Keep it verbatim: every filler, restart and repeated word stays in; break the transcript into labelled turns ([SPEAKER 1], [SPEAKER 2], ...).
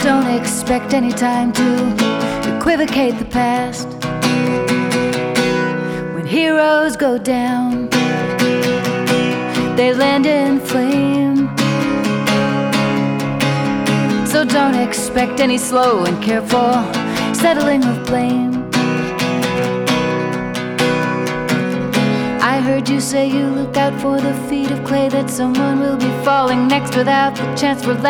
[SPEAKER 1] don't expect any time to equivocate the past. When heroes go down, they land in flame. So don't expect any slow and careful settling of blame. I heard you say you look out for the feet of clay, that someone will be falling next without the chance for